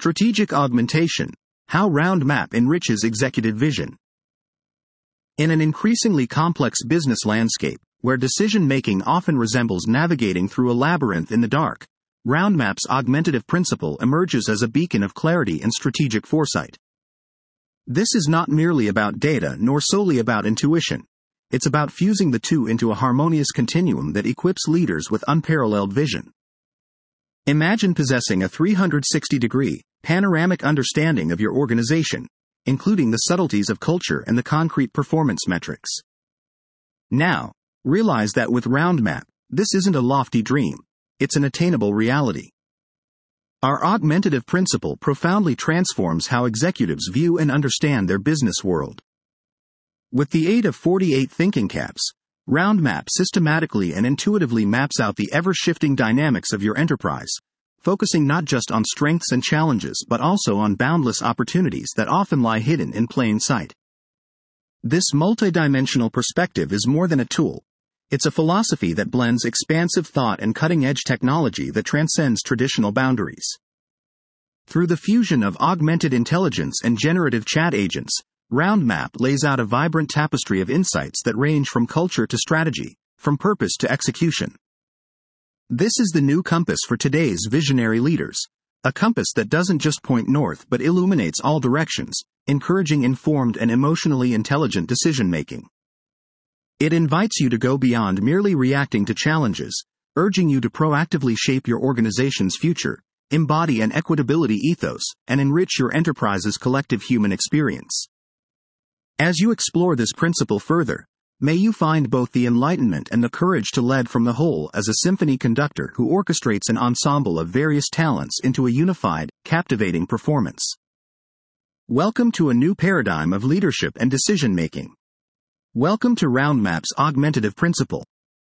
Strategic augmentation. How RoundMap enriches executive vision. In an increasingly complex business landscape, where decision-making often resembles navigating through a labyrinth in the dark, RoundMap's augmentative principle emerges as a beacon of clarity and strategic foresight. This is not merely about data nor solely about intuition. It's about fusing the two into a harmonious continuum that equips leaders with unparalleled vision. Imagine possessing a 360-degree, panoramic understanding of your organization, including the subtleties of culture and the concrete performance metrics. Now, realize that with RoundMap, this isn't a lofty dream, it's an attainable reality. Our augmentative principle profoundly transforms how executives view and understand their business world. With the aid of 48 thinking caps, RoundMap systematically and intuitively maps out the ever-shifting dynamics of your enterprise, focusing not just on strengths and challenges but also on boundless opportunities that often lie hidden in plain sight. This multidimensional perspective is more than a tool. It's a philosophy that blends expansive thought and cutting-edge technology that transcends traditional boundaries. Through the fusion of augmented intelligence and generative chat agents, RoundMap lays out a vibrant tapestry of insights that range from culture to strategy, from purpose to execution. This is the new compass for today's visionary leaders, a compass that doesn't just point north but illuminates all directions, encouraging informed and emotionally intelligent decision-making. It invites you to go beyond merely reacting to challenges, urging you to proactively shape your organization's future, embody an equitability ethos, and enrich your enterprise's collective human experience. As you explore this principle further, may you find both the enlightenment and the courage to lead from the whole as a symphony conductor who orchestrates an ensemble of various talents into a unified, captivating performance. Welcome to a new paradigm of leadership and decision-making. Welcome to RoundMap's augmentative principle.